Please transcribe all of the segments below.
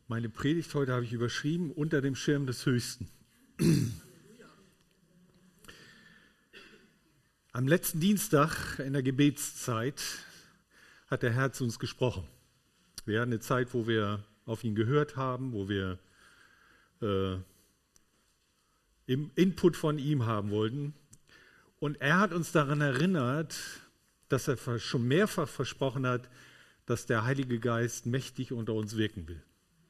Meine Predigt heute habe ich überschrieben, unter dem Schirm des Höchsten. Am letzten Dienstag in der Gebetszeit hat der Herr zu uns gesprochen. Wir hatten eine Zeit, wo wir auf ihn gehört haben, wo wir Input von ihm haben wollten. Und er hat uns daran erinnert, dass er schon mehrfach versprochen hat, dass der Heilige Geist mächtig unter uns wirken will.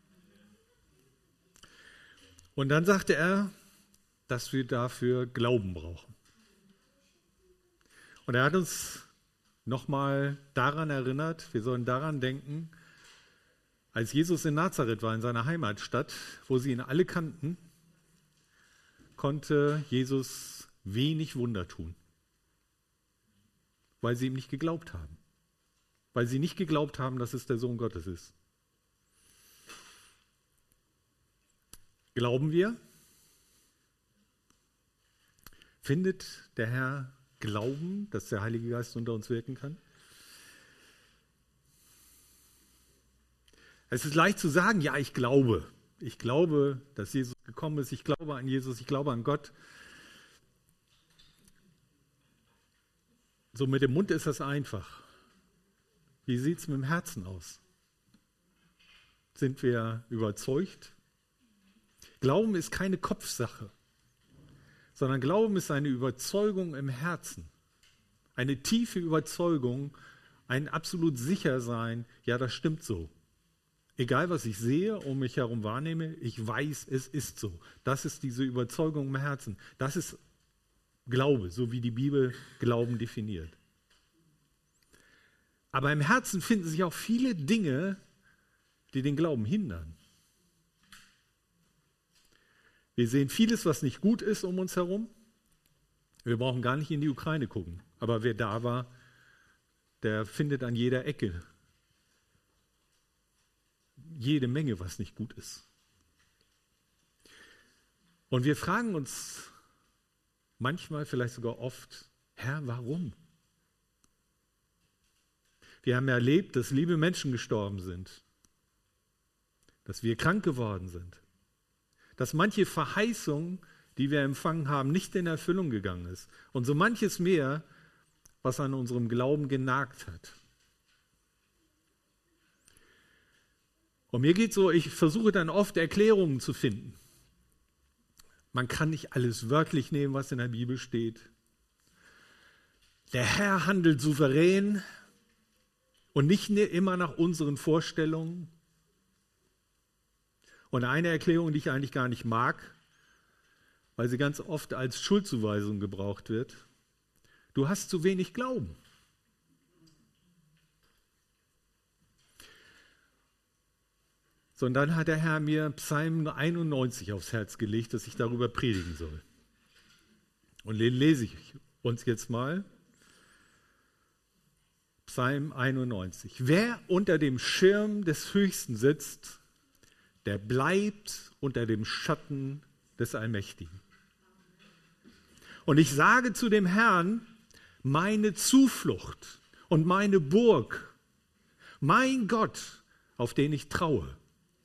Und dann sagte er, dass wir dafür Glauben brauchen. Und er hat uns nochmal daran erinnert, wir sollen daran denken, als Jesus in Nazareth war, in seiner Heimatstadt, wo sie ihn alle kannten, konnte Jesus wenig Wunder tun, weil sie ihm nicht geglaubt haben. Weil sie nicht geglaubt haben, dass es der Sohn Gottes ist. Glauben wir? Findet der Herr Glauben, dass der Heilige Geist unter uns wirken kann? Es ist leicht zu sagen, ja, ich glaube. Ich glaube, dass Jesus gekommen ist. Ich glaube an Jesus, ich glaube an Gott. So mit dem Mund ist das einfach. Wie sieht es mit dem Herzen aus? Sind wir überzeugt? Glauben ist keine Kopfsache, sondern Glauben ist eine Überzeugung im Herzen. Eine tiefe Überzeugung, ein absolut Sichersein, ja, das stimmt so. Egal, was ich sehe, um mich herum wahrnehme, ich weiß, es ist so. Das ist diese Überzeugung im Herzen. Das ist Glaube, so wie die Bibel Glauben definiert. Aber im Herzen finden sich auch viele Dinge, die den Glauben hindern. Wir sehen vieles, was nicht gut ist um uns herum. Wir brauchen gar nicht in die Ukraine gucken. Aber wer da war, der findet an jeder Ecke jede Menge, was nicht gut ist. Und wir fragen uns manchmal, vielleicht sogar oft, Herr, warum? Wir haben erlebt, dass liebe Menschen gestorben sind, dass wir krank geworden sind, dass manche Verheißung, die wir empfangen haben, nicht in Erfüllung gegangen ist und so manches mehr, was an unserem Glauben genagt hat. Und mir geht so, ich versuche dann oft Erklärungen zu finden. Man kann nicht alles wörtlich nehmen, was in der Bibel steht. Der Herr handelt souverän und nicht immer nach unseren Vorstellungen. Und eine Erklärung, die ich eigentlich gar nicht mag, weil sie ganz oft als Schuldzuweisung gebraucht wird: Du hast zu wenig Glauben. So, und dann hat der Herr mir Psalm 91 aufs Herz gelegt, dass ich darüber predigen soll. Und den lese ich uns jetzt mal. Psalm 91. Wer unter dem Schirm des Höchsten sitzt, der bleibt unter dem Schatten des Allmächtigen. Und ich sage zu dem Herrn, meine Zuflucht und meine Burg, mein Gott, auf den ich traue.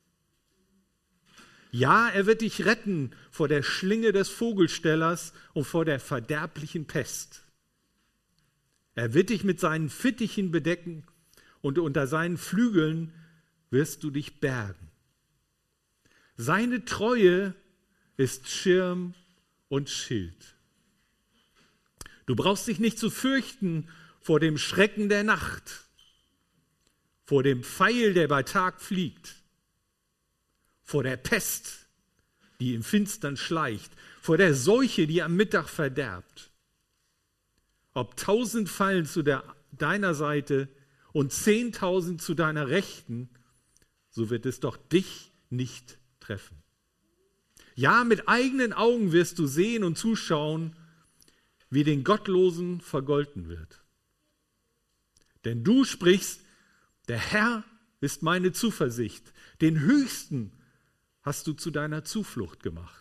Ja, er wird dich retten vor der Schlinge des Vogelstellers und vor der verderblichen Pest. Er wird dich mit seinen Fittichen bedecken und unter seinen Flügeln wirst du dich bergen. Seine Treue ist Schirm und Schild. Du brauchst dich nicht zu fürchten vor dem Schrecken der Nacht, vor dem Pfeil, der bei Tag fliegt, vor der Pest, die im Finstern schleicht, vor der Seuche, die am Mittag verderbt. Ob 1000 fallen zu deiner Seite und 10.000 zu deiner Rechten, so wird es doch dich nicht treffen. Ja, mit eigenen Augen wirst du sehen und zuschauen, wie den Gottlosen vergolten wird. Denn du sprichst, der Herr ist meine Zuversicht, den Höchsten hast du zu deiner Zuflucht gemacht.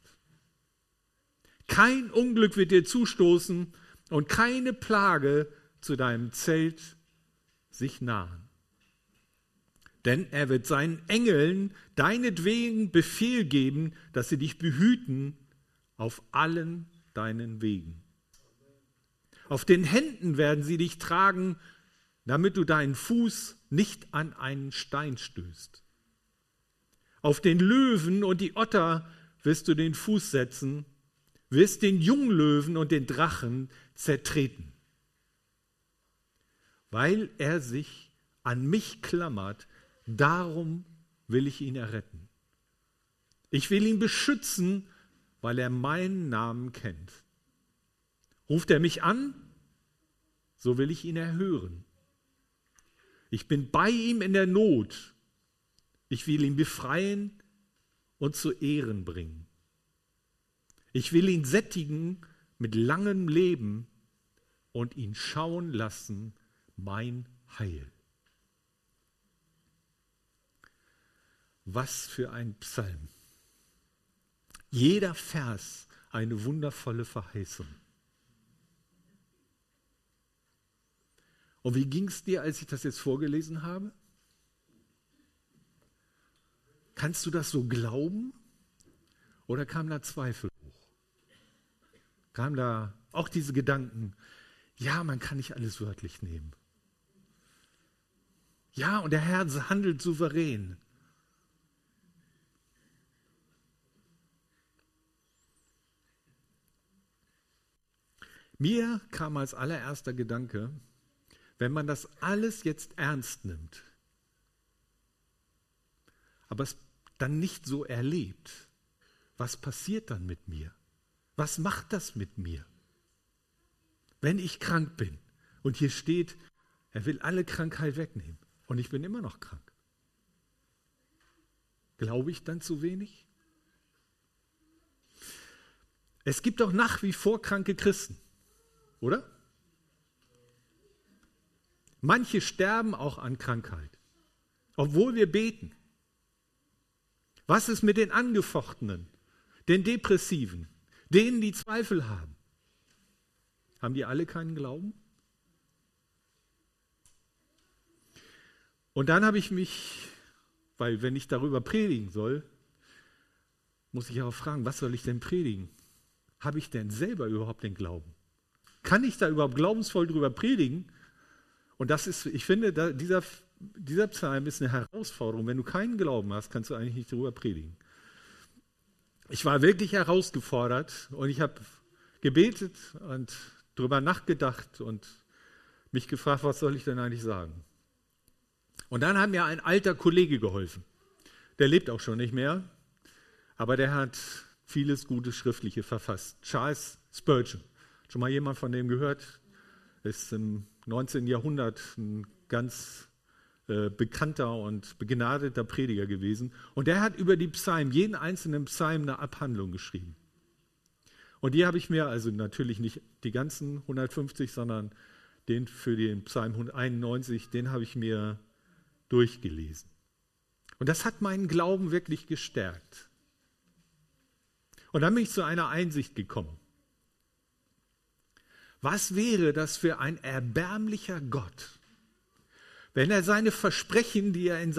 Kein Unglück wird dir zustoßen und keine Plage zu deinem Zelt sich nahen. Denn er wird seinen Engeln deinetwegen Befehl geben, dass sie dich behüten auf allen deinen Wegen. Auf den Händen werden sie dich tragen, damit du deinen Fuß nicht an einen Stein stößt. Auf den Löwen und die Otter wirst du den Fuß setzen, wirst den Junglöwen und den Drachen zertreten. Weil er sich an mich klammert, darum will ich ihn erretten. Ich will ihn beschützen, weil er meinen Namen kennt. Ruft er mich an, so will ich ihn erhören. Ich bin bei ihm in der Not. Ich will ihn befreien und zu Ehren bringen. Ich will ihn sättigen mit langem Leben und ihn schauen lassen, mein Heil. Was für ein Psalm. Jeder Vers eine wundervolle Verheißung. Und wie ging es dir, als ich das jetzt vorgelesen habe? Kannst du das so glauben? Oder kam da Zweifel hoch? Kamen da auch diese Gedanken, ja, man kann nicht alles wörtlich nehmen. Ja, und der Herr handelt souverän. Mir kam als allererster Gedanke, wenn man das alles jetzt ernst nimmt, aber es dann nicht so erlebt, was passiert dann mit mir? Was macht das mit mir? Wenn ich krank bin und hier steht, er will alle Krankheit wegnehmen und ich bin immer noch krank. Glaube ich dann zu wenig? Es gibt doch nach wie vor kranke Christen, oder? Manche sterben auch an Krankheit, obwohl wir beten. Was ist mit den Angefochtenen, den Depressiven, denen, die Zweifel haben? Haben die alle keinen Glauben? Und dann habe ich mich, weil wenn ich darüber predigen soll, muss ich auch fragen, was soll ich denn predigen? Habe ich denn selber überhaupt den Glauben? Kann ich da überhaupt glaubensvoll drüber predigen? Und das ist, ich finde, dieser Psalm ist eine Herausforderung. Wenn du keinen Glauben hast, kannst du eigentlich nicht darüber predigen. Ich war wirklich herausgefordert und ich habe gebetet und darüber nachgedacht und mich gefragt, was soll ich denn eigentlich sagen? Und dann hat mir ein alter Kollege geholfen. Der lebt auch schon nicht mehr, aber der hat vieles Gutes Schriftliche verfasst. Charles Spurgeon. Schon mal jemand von dem gehört? Ist im 19. Jahrhundert ein ganz bekannter und begnadeter Prediger gewesen. Und der hat über die Psalmen, jeden einzelnen Psalm, eine Abhandlung geschrieben. Und die habe ich mir, also natürlich nicht die ganzen 150, sondern den für den Psalm 191, den habe ich mir durchgelesen. Und das hat meinen Glauben wirklich gestärkt. Und dann bin ich zu einer Einsicht gekommen. Was wäre das für ein erbärmlicher Gott, wenn er seine Versprechen, die er in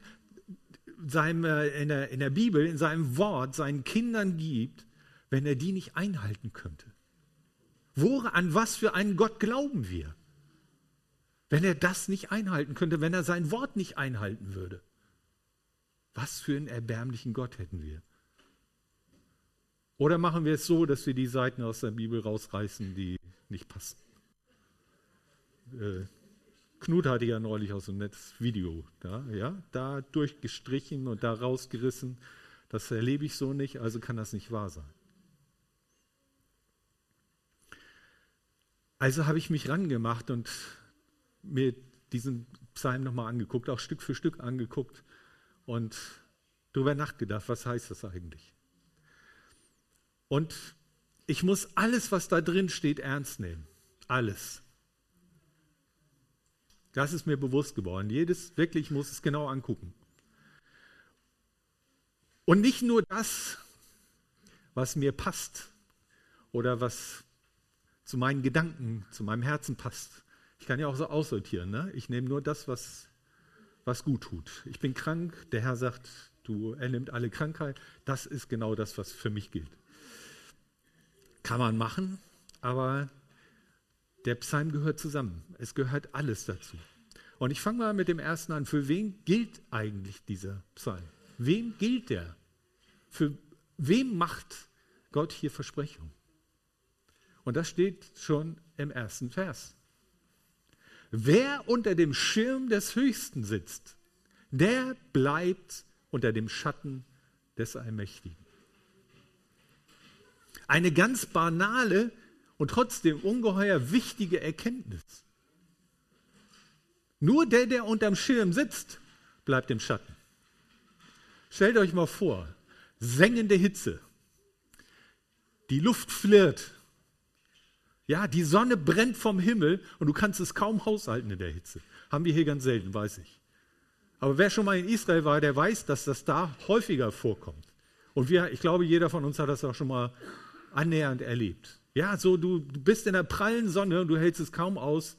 der Bibel, in seinem Wort, seinen Kindern gibt, wenn er die nicht einhalten könnte? An was für einen Gott glauben wir? Wenn er das nicht einhalten könnte, wenn er sein Wort nicht einhalten würde. Was für einen erbärmlichen Gott hätten wir? Oder machen wir es so, dass wir die Seiten aus der Bibel rausreißen, die nicht passen? Knut hatte ja neulich auch so ein nettes Video da durchgestrichen und da rausgerissen. Das erlebe ich so nicht, also kann das nicht wahr sein. Also habe ich mich rangemacht und mir diesen Psalm nochmal angeguckt, auch Stück für Stück angeguckt und darüber nachgedacht, was heißt das eigentlich? Und ich muss alles, was da drin steht, ernst nehmen. Alles. Das ist mir bewusst geworden. Ich muss es genau angucken. Und nicht nur das, was mir passt oder was zu meinen Gedanken, zu meinem Herzen passt. Ich kann ja auch so aussortieren. Ne? Ich nehme nur das, was was gut tut. Ich bin krank, der Herr sagt, er nimmt alle Krankheit. Das ist genau das, was für mich gilt. Kann man machen, aber der Psalm gehört zusammen. Es gehört alles dazu. Und ich fange mal mit dem ersten an. Für wen gilt eigentlich dieser Psalm? Wem gilt der? Für wem macht Gott hier Versprechungen? Und das steht schon im ersten Vers. Wer unter dem Schirm des Höchsten sitzt, der bleibt unter dem Schatten des Allmächtigen. Eine ganz banale und trotzdem ungeheuer wichtige Erkenntnis. Nur der unterm Schirm sitzt, bleibt im Schatten. Stellt euch mal vor, sengende Hitze, die Luft flirrt, ja, die Sonne brennt vom Himmel und du kannst es kaum haushalten in der Hitze. Haben wir hier ganz selten, weiß ich. Aber wer schon mal in Israel war, der weiß, dass das da häufiger vorkommt. Und ich glaube, jeder von uns hat das auch schon mal annähernd erlebt. Ja, so du bist in der prallen Sonne und du hältst es kaum aus.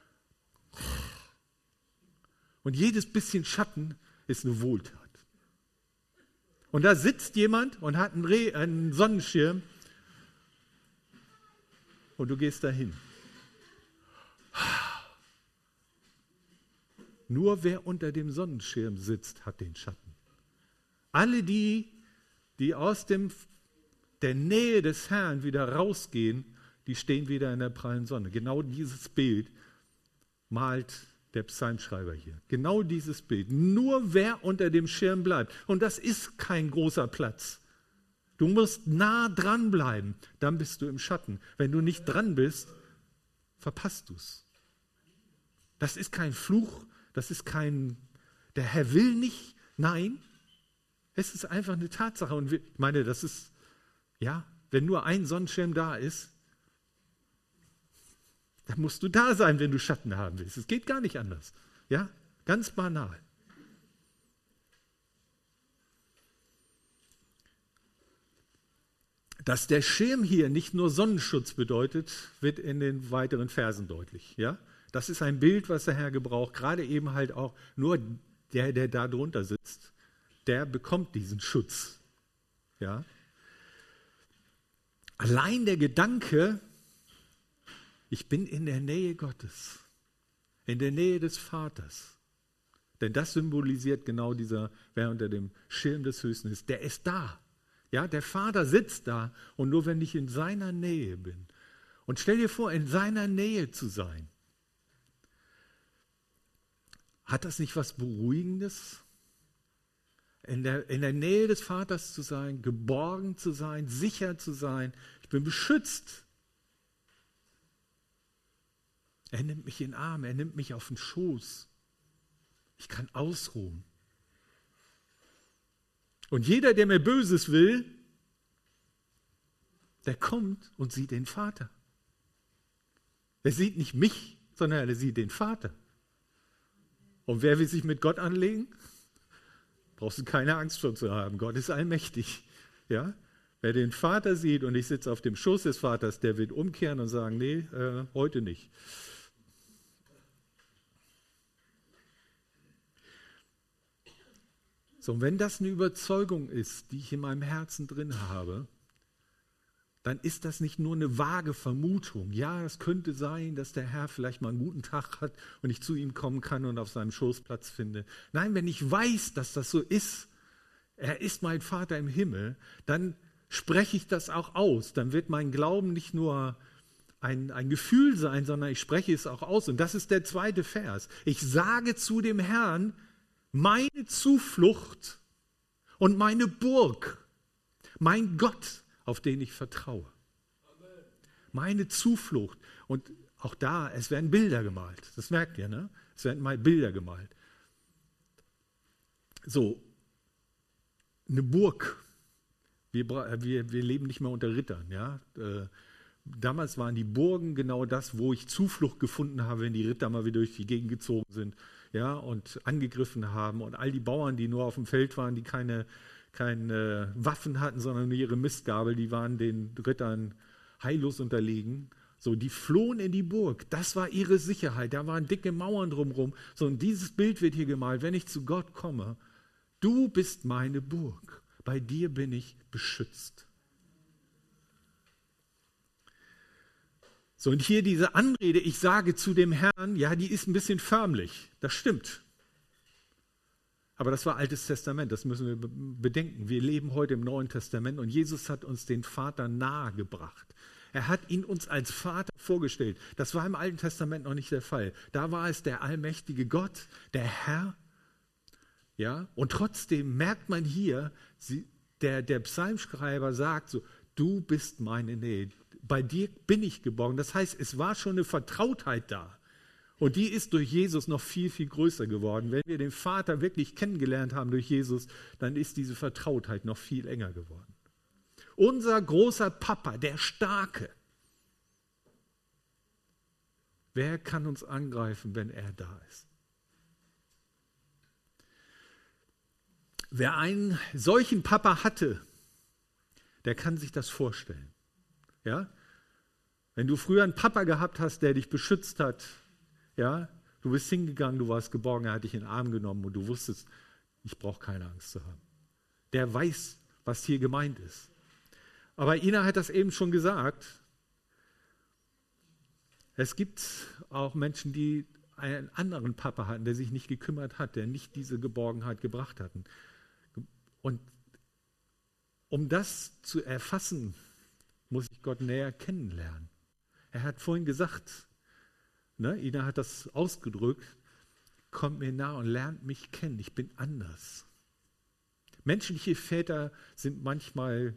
Und jedes bisschen Schatten ist eine Wohltat. Und da sitzt jemand und hat einen Sonnenschirm und du gehst dahin. Nur wer unter dem Sonnenschirm sitzt, hat den Schatten. Alle die aus der Nähe des Herrn wieder rausgehen, die stehen wieder in der prallen Sonne. Genau dieses Bild malt der Psalmschreiber hier. Genau dieses Bild. Nur wer unter dem Schirm bleibt. Und das ist kein großer Platz. Du musst nah dran bleiben, dann bist du im Schatten. Wenn du nicht dran bist, verpasst du es. Das ist kein Fluch, das ist der Herr will nicht. Nein, es ist einfach eine Tatsache. Und ich meine, das ist, ja, wenn nur ein Sonnenschirm da ist, dann musst du da sein, wenn du Schatten haben willst. Es geht gar nicht anders. Ja, ganz banal. Dass der Schirm hier nicht nur Sonnenschutz bedeutet, wird in den weiteren Versen deutlich. Ja? Das ist ein Bild, was der Herr gebraucht, gerade eben halt auch nur der da drunter sitzt, der bekommt diesen Schutz. Ja? Allein der Gedanke, ich bin in der Nähe Gottes, in der Nähe des Vaters. Denn das symbolisiert genau wer unter dem Schirm des Höchsten ist, der ist da. Ja, der Vater sitzt da und nur wenn ich in seiner Nähe bin. Und stell dir vor, in seiner Nähe zu sein. Hat das nicht was Beruhigendes? In der Nähe des Vaters zu sein, geborgen zu sein, sicher zu sein. Ich bin beschützt. Er nimmt mich in den Arm, er nimmt mich auf den Schoß. Ich kann ausruhen. Und jeder, der mir Böses will, der kommt und sieht den Vater. Er sieht nicht mich, sondern er sieht den Vater. Und wer will sich mit Gott anlegen? Brauchst du keine Angst vor zu haben. Gott ist allmächtig. Ja? Wer den Vater sieht und ich sitze auf dem Schoß des Vaters, der wird umkehren und sagen, nee, heute nicht. So, und wenn das eine Überzeugung ist, die ich in meinem Herzen drin habe, dann ist das nicht nur eine vage Vermutung. Ja, es könnte sein, dass der Herr vielleicht mal einen guten Tag hat und ich zu ihm kommen kann und auf seinem Schoß Platz finde. Nein, wenn ich weiß, dass das so ist, er ist mein Vater im Himmel, dann spreche ich das auch aus. Dann wird mein Glauben nicht nur ein Gefühl sein, sondern ich spreche es auch aus. Und das ist der zweite Vers. Ich sage zu dem Herrn, meine Zuflucht und meine Burg, mein Gott, auf den ich vertraue. Amen. Meine Zuflucht. Und auch da, es werden Bilder gemalt. Das merkt ihr, ne? Es werden mal Bilder gemalt. So, eine Burg. Wir leben nicht mehr unter Rittern. Ja? Damals waren die Burgen genau das, wo ich Zuflucht gefunden habe, wenn die Ritter mal wieder durch die Gegend gezogen sind, ja, und angegriffen haben. Und all die Bauern, die nur auf dem Feld waren, die keine Waffen hatten, sondern nur ihre Mistgabel, die waren den Rittern heillos unterlegen. So, die flohen in die Burg. Das war ihre Sicherheit. Da waren dicke Mauern drumherum. So, und dieses Bild wird hier gemalt. Wenn ich zu Gott komme, du bist meine Burg. Bei dir bin ich beschützt. So, und hier diese Anrede, ich sage zu dem Herrn, ja, die ist ein bisschen förmlich. Das stimmt. Aber das war Altes Testament, das müssen wir bedenken. Wir leben heute im Neuen Testament und Jesus hat uns den Vater nahegebracht. Er hat ihn uns als Vater vorgestellt. Das war im Alten Testament noch nicht der Fall. Da war es der allmächtige Gott, der Herr. Ja? Und trotzdem merkt man hier, der Psalmschreiber sagt so, du bist meine Nähe. Bei dir bin ich geborgen. Das heißt, es war schon eine Vertrautheit da. Und die ist durch Jesus noch viel, viel größer geworden. Wenn wir den Vater wirklich kennengelernt haben durch Jesus, dann ist diese Vertrautheit noch viel enger geworden. Unser großer Papa, der Starke. Wer kann uns angreifen, wenn er da ist? Wer einen solchen Papa hatte, der kann sich das vorstellen. Ja? Wenn du früher einen Papa gehabt hast, der dich beschützt hat, ja, du bist hingegangen, du warst geborgen, er hat dich in den Arm genommen und du wusstest, ich brauche keine Angst zu haben. Der weiß, was hier gemeint ist. Aber Ina hat das eben schon gesagt. Es gibt auch Menschen, die einen anderen Papa hatten, der sich nicht gekümmert hat, der nicht diese Geborgenheit gebracht hat. Und um das zu erfassen, muss ich Gott näher kennenlernen. Er hat vorhin gesagt, Ina hat das ausgedrückt, kommt mir nah und lernt mich kennen, ich bin anders. Menschliche Väter sind manchmal,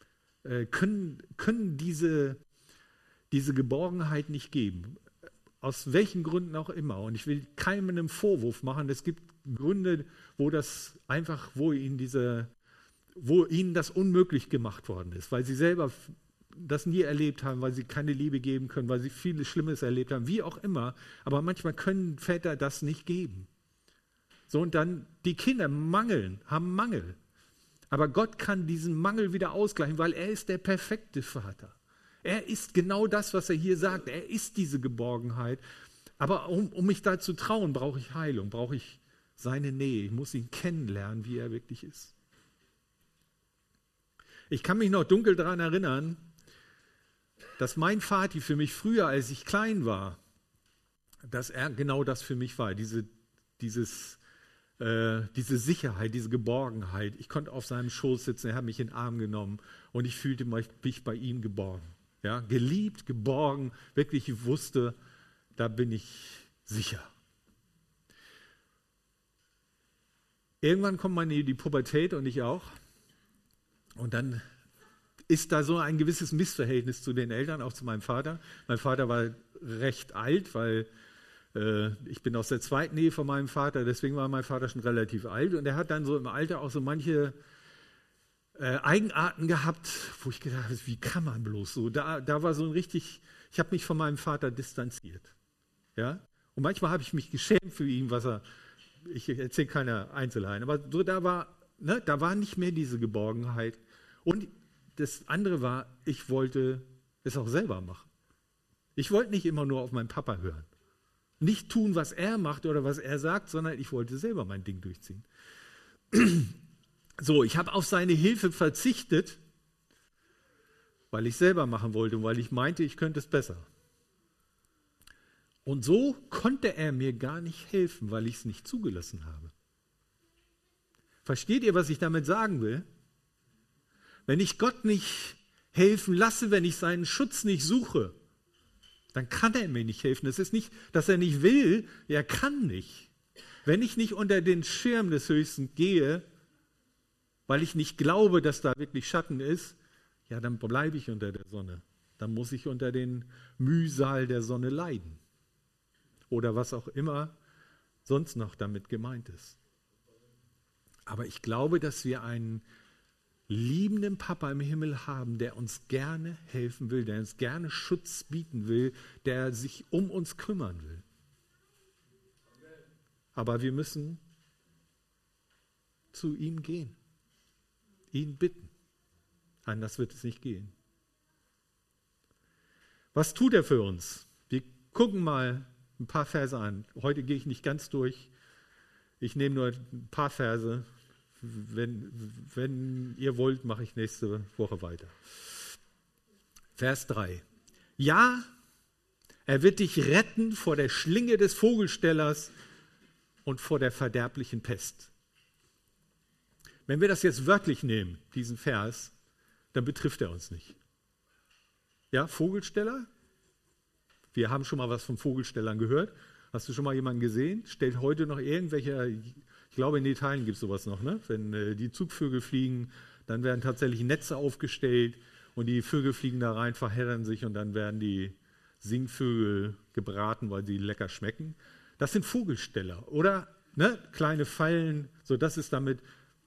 können diese Geborgenheit nicht geben. Aus welchen Gründen auch immer. Und ich will keinem einen Vorwurf machen. Es gibt Gründe, wo ihnen das unmöglich gemacht worden ist, weil sie selber das nie erlebt haben, weil sie keine Liebe geben können, weil sie vieles Schlimmes erlebt haben, wie auch immer. Aber manchmal können Väter das nicht geben. So, und dann die Kinder haben Mangel. Aber Gott kann diesen Mangel wieder ausgleichen, weil er ist der perfekte Vater. Er ist genau das, was er hier sagt. Er ist diese Geborgenheit. Aber um mich da zu trauen, brauche ich Heilung, brauche ich seine Nähe. Ich muss ihn kennenlernen, wie er wirklich ist. Ich kann mich noch dunkel daran erinnern, dass mein Vati für mich früher, als ich klein war, dass er genau das für mich war. Diese Sicherheit, diese Geborgenheit. Ich konnte auf seinem Schoß sitzen, er hat mich in den Arm genommen und ich fühlte mich bei ihm geborgen. Ja, geliebt, geborgen, wirklich ich wusste, da bin ich sicher. Irgendwann kommt man in die Pubertät und ich auch. Und dann ist da so ein gewisses Missverhältnis zu den Eltern, auch zu meinem Vater. Mein Vater war recht alt, weil ich bin aus der zweiten Ehe von meinem Vater, deswegen war mein Vater schon relativ alt. Und er hat dann so im Alter auch so manche Eigenarten gehabt, wo ich gedacht habe, wie kann man bloß so? Da war so ein ich habe mich von meinem Vater distanziert. Ja? Und manchmal habe ich mich geschämt für ihn, ich erzähle keine Einzelheiten, aber so, da war nicht mehr diese Geborgenheit. Und das andere war, ich wollte es auch selber machen. Ich wollte nicht immer nur auf meinen Papa hören. Nicht tun, was er macht oder was er sagt, sondern ich wollte selber mein Ding durchziehen. So, ich habe auf seine Hilfe verzichtet, weil ich selber machen wollte und weil ich meinte, ich könnte es besser. Und so konnte er mir gar nicht helfen, weil ich es nicht zugelassen habe. Versteht ihr, was ich damit sagen will? Wenn ich Gott nicht helfen lasse, wenn ich seinen Schutz nicht suche, dann kann er mir nicht helfen. Es ist nicht, dass er nicht will, er kann nicht. Wenn ich nicht unter den Schirm des Höchsten gehe, weil ich nicht glaube, dass da wirklich Schatten ist, ja, dann bleibe ich unter der Sonne. Dann muss ich unter den Mühsal der Sonne leiden. Oder was auch immer sonst noch damit gemeint ist. Aber ich glaube, dass wir einen liebenden Papa im Himmel haben, der uns gerne helfen will, der uns gerne Schutz bieten will, der sich um uns kümmern will. Aber wir müssen zu ihm gehen, ihn bitten. Anders wird es nicht gehen. Was tut er für uns? Wir gucken mal ein paar Verse an. Heute gehe ich nicht ganz durch. Ich nehme nur ein paar Verse. Wenn ihr wollt, mache ich nächste Woche weiter. Vers 3. Ja, er wird dich retten vor der Schlinge des Vogelstellers und vor der verderblichen Pest. Wenn wir das jetzt wörtlich nehmen, diesen Vers, dann betrifft er uns nicht. Ja, Vogelsteller? Wir haben schon mal was von Vogelstellern gehört. Hast du schon mal jemanden gesehen? Stellt heute noch irgendwelche, ich glaube in Italien gibt es sowas noch, ne? Wenn die Zugvögel fliegen, dann werden tatsächlich Netze aufgestellt und die Vögel fliegen da rein, verheddern sich und dann werden die Singvögel gebraten, weil sie lecker schmecken. Das sind Vogelsteller. Oder ne? Kleine Fallen, so das ist damit.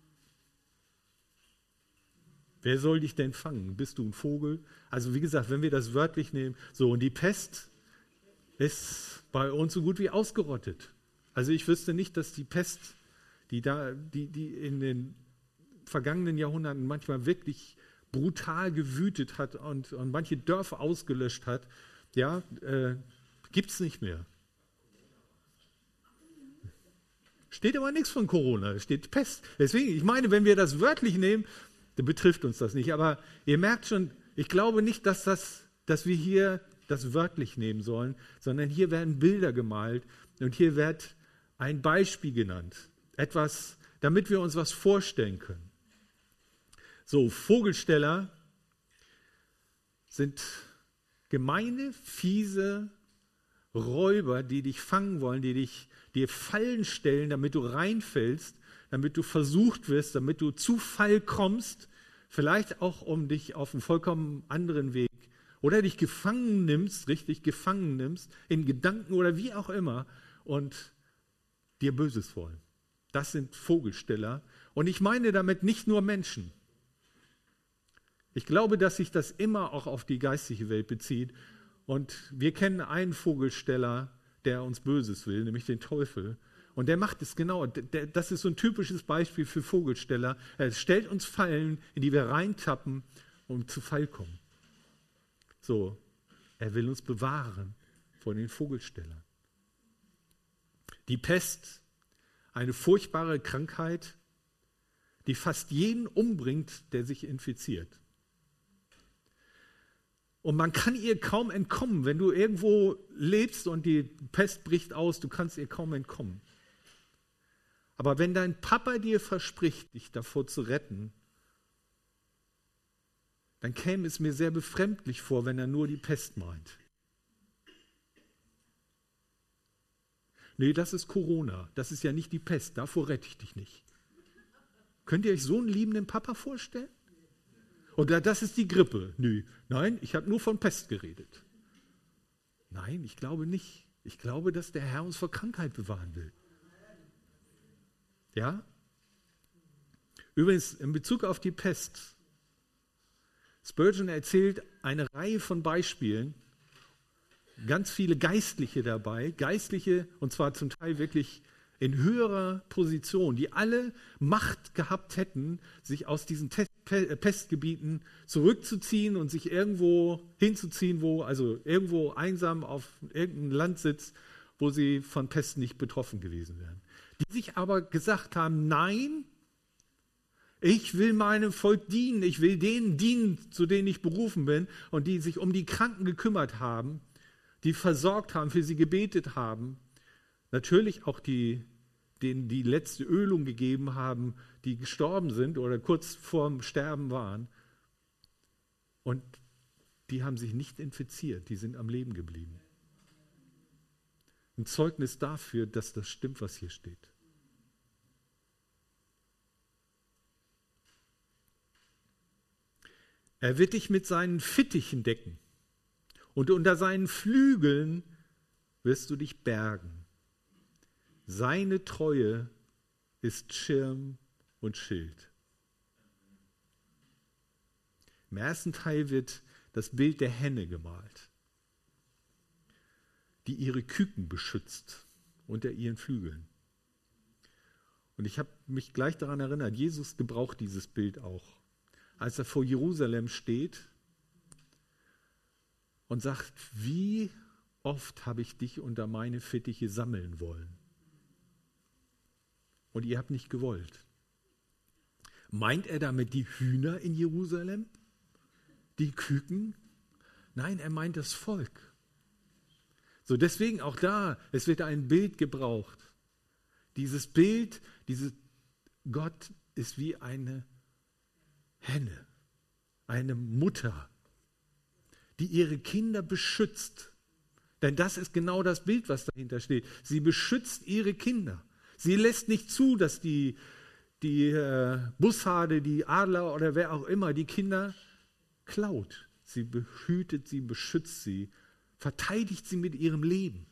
Wer soll dich denn fangen? Bist du ein Vogel? Also wie gesagt, wenn wir das wörtlich nehmen, so und die Pest ist bei uns so gut wie ausgerottet. Also ich wüsste nicht, dass die Pest, die in den vergangenen Jahrhunderten manchmal wirklich brutal gewütet hat und manche Dörfer ausgelöscht hat, ja, gibt es nicht mehr. Steht aber nichts von Corona, steht Pest. Deswegen, ich meine, wenn wir das wörtlich nehmen, dann betrifft uns das nicht. Aber ihr merkt schon, ich glaube nicht, dass wir hier das wörtlich nehmen sollen, sondern hier werden Bilder gemalt und hier wird ein Beispiel genannt. Etwas, damit wir uns was vorstellen können. So, Vogelsteller sind gemeine, fiese Räuber, die dich fangen wollen, die dir Fallen stellen, damit du reinfällst, damit du versucht wirst, damit du zu Fall kommst, vielleicht auch um dich auf einen vollkommen anderen Weg oder dich gefangen nimmst, richtig gefangen nimmst, in Gedanken oder wie auch immer und dir Böses wollen. Das sind Vogelsteller. Und ich meine damit nicht nur Menschen. Ich glaube, dass sich das immer auch auf die geistige Welt bezieht. Und wir kennen einen Vogelsteller, der uns Böses will, nämlich den Teufel. Und der macht es genau. Das ist so ein typisches Beispiel für Vogelsteller. Er stellt uns Fallen, in die wir reintappen und zu Fall kommen. So, er will uns bewahren vor den Vogelstellern. Die Pest, eine furchtbare Krankheit, die fast jeden umbringt, der sich infiziert. Und man kann ihr kaum entkommen. Wenn du irgendwo lebst und die Pest bricht aus, du kannst ihr kaum entkommen. Aber wenn dein Papa dir verspricht, dich davor zu retten, dann käme es mir sehr befremdlich vor, wenn er nur die Pest meint. Nee, das ist Corona, das ist ja nicht die Pest, davor rette ich dich nicht. Könnt ihr euch so einen liebenden Papa vorstellen? Oder das ist die Grippe. Nö, nein, ich habe nur von Pest geredet. Nein, ich glaube nicht. Ich glaube, dass der Herr uns vor Krankheit bewahren will. Ja? Übrigens, in Bezug auf die Pest, Spurgeon erzählt eine Reihe von Beispielen, ganz viele Geistliche dabei, Geistliche, und zwar zum Teil wirklich in höherer Position, die alle Macht gehabt hätten, sich aus diesen Pestgebieten zurückzuziehen und sich irgendwo hinzuziehen, also irgendwo einsam auf irgendeinem Landsitz, wo sie von Pest nicht betroffen gewesen wären. Die sich aber gesagt haben, nein, ich will meinem Volk dienen, ich will denen dienen, zu denen ich berufen bin und die sich um die Kranken gekümmert haben, die versorgt haben, für sie gebetet haben, natürlich auch denen die letzte Ölung gegeben haben, die gestorben sind oder kurz vorm Sterben waren. Und die haben sich nicht infiziert, die sind am Leben geblieben. Ein Zeugnis dafür, dass das stimmt, was hier steht. Er wird dich mit seinen Fittichen decken und unter seinen Flügeln wirst du dich bergen. Seine Treue ist Schirm und Schild. Im ersten Teil wird das Bild der Henne gemalt, die ihre Küken beschützt unter ihren Flügeln. Und ich habe mich gleich daran erinnert, Jesus gebraucht dieses Bild auch. Als er vor Jerusalem steht und sagt, wie oft habe ich dich unter meine Fittiche sammeln wollen. Und ihr habt nicht gewollt. Meint er damit die Hühner in Jerusalem? Die Küken? Nein, er meint das Volk. So, deswegen auch da, es wird ein Bild gebraucht. Dieses Bild, Gott ist wie eine Henne, eine Mutter, die ihre Kinder beschützt. Denn das ist genau das Bild, was dahinter steht. Sie beschützt ihre Kinder. Sie lässt nicht zu, dass die Bussarde, die Adler oder wer auch immer die Kinder klaut. Sie behütet sie, beschützt sie, verteidigt sie mit ihrem Leben.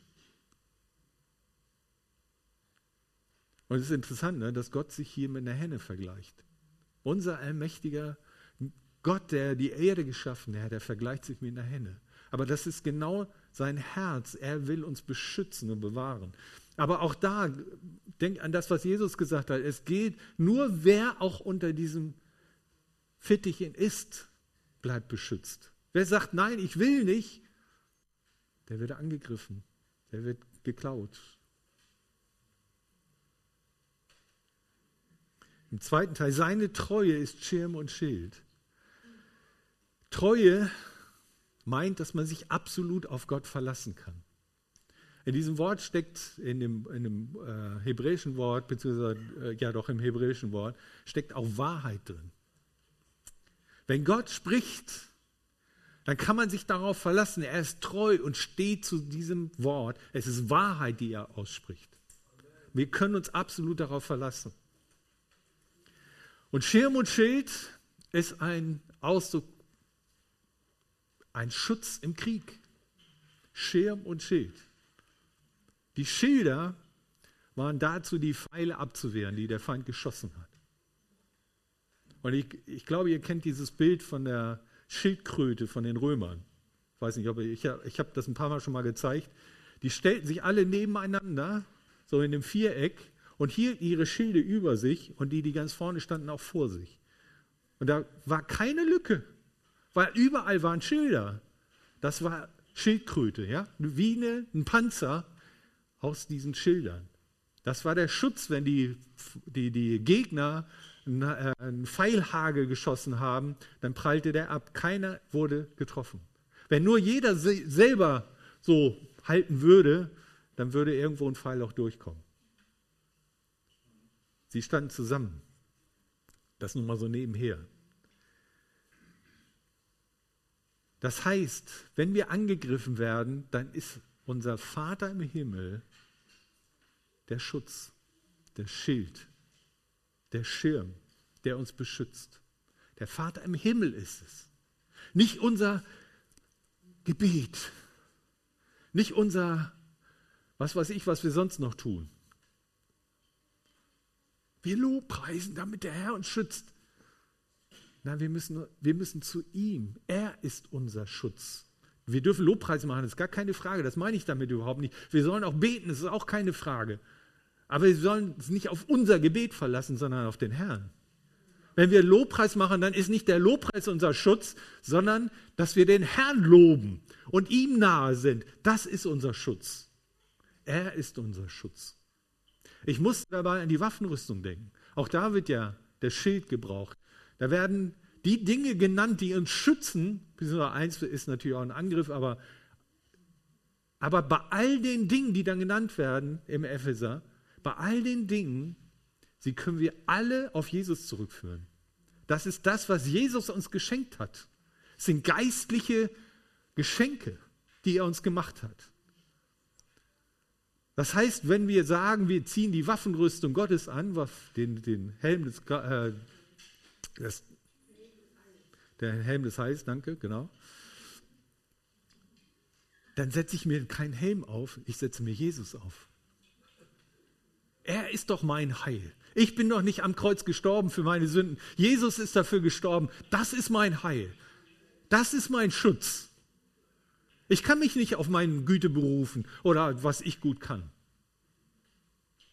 Und es ist interessant, ne, dass Gott sich hier mit einer Henne vergleicht. Unser allmächtiger Gott, der die Erde geschaffen hat, der vergleicht sich mit einer Henne. Aber das ist genau sein Herz. Er will uns beschützen und bewahren. Aber auch da, denk an das, was Jesus gesagt hat. Es geht nur, wer auch unter diesem Fittichen ist, bleibt beschützt. Wer sagt, nein, ich will nicht, der wird angegriffen, der wird geklaut. Im zweiten Teil, seine Treue ist Schirm und Schild. Treue meint, dass man sich absolut auf Gott verlassen kann. In diesem Wort steckt, in dem hebräischen Wort, beziehungsweise im hebräischen Wort, steckt auch Wahrheit drin. Wenn Gott spricht, dann kann man sich darauf verlassen. Er ist treu und steht zu diesem Wort. Es ist Wahrheit, die er ausspricht. Wir können uns absolut darauf verlassen. Und Schirm und Schild ist ein Ausdruck, ein Schutz im Krieg. Schirm und Schild. Die Schilder waren dazu, die Pfeile abzuwehren, die der Feind geschossen hat. Und ich glaube, ihr kennt dieses Bild von der Schildkröte von den Römern. Ich weiß nicht, ich habe das ein paar Mal schon mal gezeigt. Die stellten sich alle nebeneinander, so in einem Viereck, und hielten ihre Schilde über sich und die ganz vorne standen, auch vor sich. Und da war keine Lücke, weil überall waren Schilder. Das war Schildkröte, ja? Wie ein Panzer aus diesen Schildern. Das war der Schutz, wenn die Gegner einen Pfeilhagel geschossen haben, dann prallte der ab. Keiner wurde getroffen. Wenn nur jeder selber so halten würde, dann würde irgendwo ein Pfeil auch durchkommen. Sie standen zusammen. Das nun mal so nebenher. Das heißt, wenn wir angegriffen werden, dann ist unser Vater im Himmel der Schutz, der Schild, der Schirm, der uns beschützt. Der Vater im Himmel ist es. Nicht unser Gebet, nicht unser, was weiß ich, was wir sonst noch tun. Wir lobpreisen, damit der Herr uns schützt. Nein, wir müssen zu ihm. Er ist unser Schutz. Wir dürfen Lobpreise machen, das ist gar keine Frage, das meine ich damit überhaupt nicht. Wir sollen auch beten, das ist auch keine Frage. Aber wir sollen es nicht auf unser Gebet verlassen, sondern auf den Herrn. Wenn wir Lobpreis machen, dann ist nicht der Lobpreis unser Schutz, sondern dass wir den Herrn loben und ihm nahe sind. Das ist unser Schutz. Er ist unser Schutz. Ich muss dabei an die Waffenrüstung denken. Auch da wird ja der Schild gebraucht. Da werden die Dinge genannt, die uns schützen. Beziehungsweise eins ist natürlich auch ein Angriff, aber bei all den Dingen, die dann genannt werden im Epheser, bei all den Dingen, sie können wir alle auf Jesus zurückführen. Das ist das, was Jesus uns geschenkt hat. Es sind geistliche Geschenke, die er uns gemacht hat. Das heißt, wenn wir sagen, wir ziehen die Waffenrüstung Gottes an, den Helm der Helm des Heils, danke, genau, dann setze ich mir keinen Helm auf, ich setze mir Jesus auf. Er ist doch mein Heil. Ich bin doch nicht am Kreuz gestorben für meine Sünden. Jesus ist dafür gestorben. Das ist mein Heil. Das ist mein Schutz. Ich kann mich nicht auf meine Güte berufen oder was ich gut kann.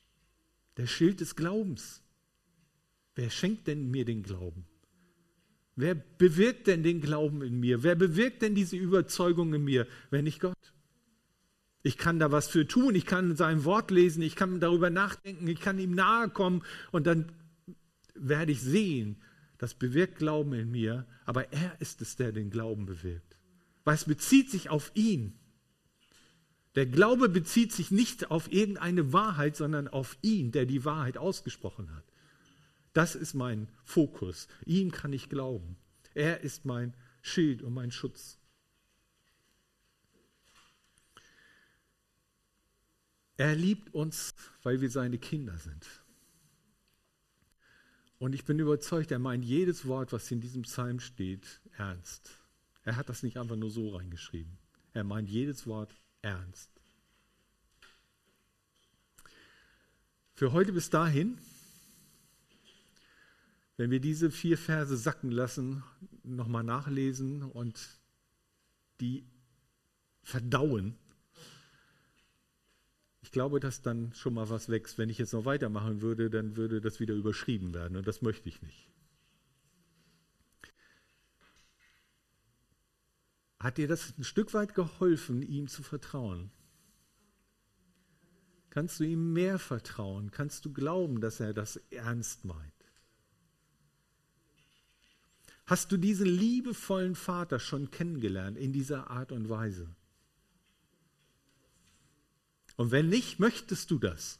Der Schild des Glaubens. Wer schenkt denn mir den Glauben? Wer bewirkt denn den Glauben in mir? Wer bewirkt denn diese Überzeugung in mir, wenn nicht Gott? Ich kann da was für tun, ich kann sein Wort lesen, ich kann darüber nachdenken, ich kann ihm nahe kommen und dann werde ich sehen, das bewirkt Glauben in mir, aber er ist es, der den Glauben bewirkt. Weil es bezieht sich auf ihn. Der Glaube bezieht sich nicht auf irgendeine Wahrheit, sondern auf ihn, der die Wahrheit ausgesprochen hat. Das ist mein Fokus. Ihm kann ich glauben. Er ist mein Schild und mein Schutz. Er liebt uns, weil wir seine Kinder sind. Und ich bin überzeugt, er meint jedes Wort, was in diesem Psalm steht, ernst. Er hat das nicht einfach nur so reingeschrieben. Er meint jedes Wort ernst. Für heute bis dahin, wenn wir diese 4 Verse sacken lassen, nochmal nachlesen und die verdauen, ich glaube, dass dann schon mal was wächst. Wenn ich jetzt noch weitermachen würde, dann würde das wieder überschrieben werden und das möchte ich nicht. Hat dir das ein Stück weit geholfen, ihm zu vertrauen? Kannst du ihm mehr vertrauen? Kannst du glauben, dass er das ernst meint? Hast du diesen liebevollen Vater schon kennengelernt in dieser Art und Weise? Und wenn nicht, möchtest du das?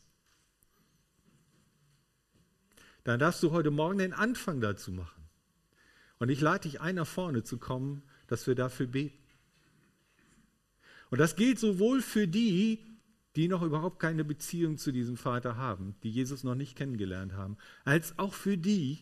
Dann darfst du heute Morgen den Anfang dazu machen. Und ich lade dich ein, nach vorne zu kommen, dass wir dafür beten. Und das gilt sowohl für die, die noch überhaupt keine Beziehung zu diesem Vater haben, die Jesus noch nicht kennengelernt haben, als auch für die,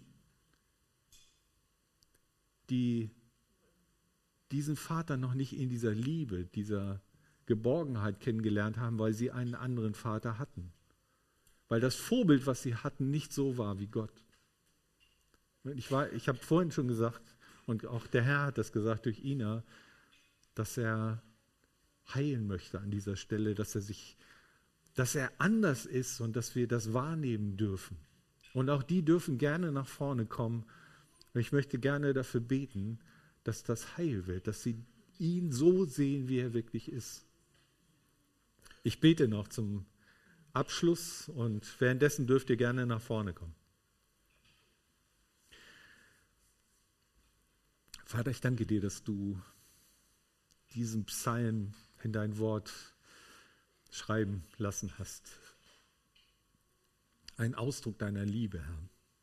die diesen Vater noch nicht in dieser Liebe, dieser Geborgenheit kennengelernt haben, weil sie einen anderen Vater hatten. Weil das Vorbild, was sie hatten, nicht so war wie Gott. Ich habe vorhin schon gesagt, und auch der Herr hat das gesagt durch Ina, dass er heilen möchte an dieser Stelle, dass er anders ist und dass wir das wahrnehmen dürfen. Und auch die dürfen gerne nach vorne kommen. Und ich möchte gerne dafür beten, dass das heil wird, dass sie ihn so sehen, wie er wirklich ist. Ich bete noch zum Abschluss und währenddessen dürft ihr gerne nach vorne kommen. Vater, ich danke dir, dass du diesen Psalm in dein Wort schreiben lassen hast. Ein Ausdruck deiner Liebe, Herr.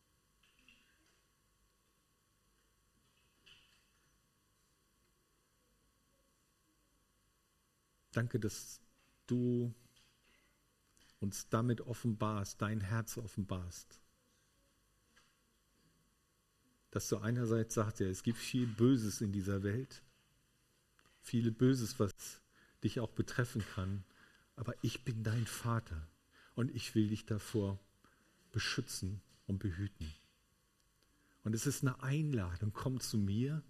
Danke, dass du uns damit offenbarst, dein Herz offenbarst. Dass du einerseits sagst, ja, es gibt viel Böses in dieser Welt, viel Böses, was dich auch betreffen kann, aber ich bin dein Vater und ich will dich davor beschützen und behüten. Und es ist eine Einladung, komm zu mir,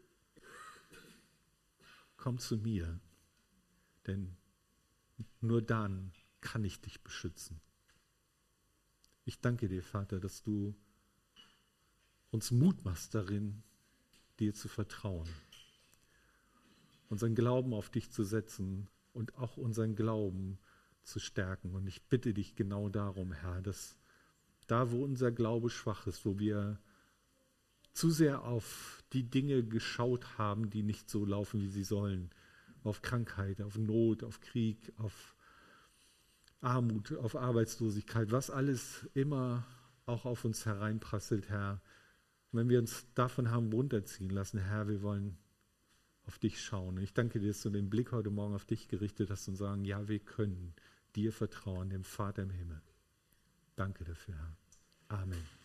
denn nur dann kann ich dich beschützen. Ich danke dir, Vater, dass du uns Mut machst darin, dir zu vertrauen, unseren Glauben auf dich zu setzen und auch unseren Glauben zu stärken. Und ich bitte dich genau darum, Herr, dass da, wo unser Glaube schwach ist, wo wir zu sehr auf die Dinge geschaut haben, die nicht so laufen, wie sie sollen, auf Krankheit, auf Not, auf Krieg, auf Armut, auf Arbeitslosigkeit, was alles immer auch auf uns hereinprasselt, Herr. Und wenn wir uns davon haben runterziehen lassen, Herr, wir wollen auf dich schauen. Und ich danke dir, dass du den Blick heute Morgen auf dich gerichtet hast und sagen, ja, wir können dir vertrauen, dem Vater im Himmel. Danke dafür, Herr. Amen.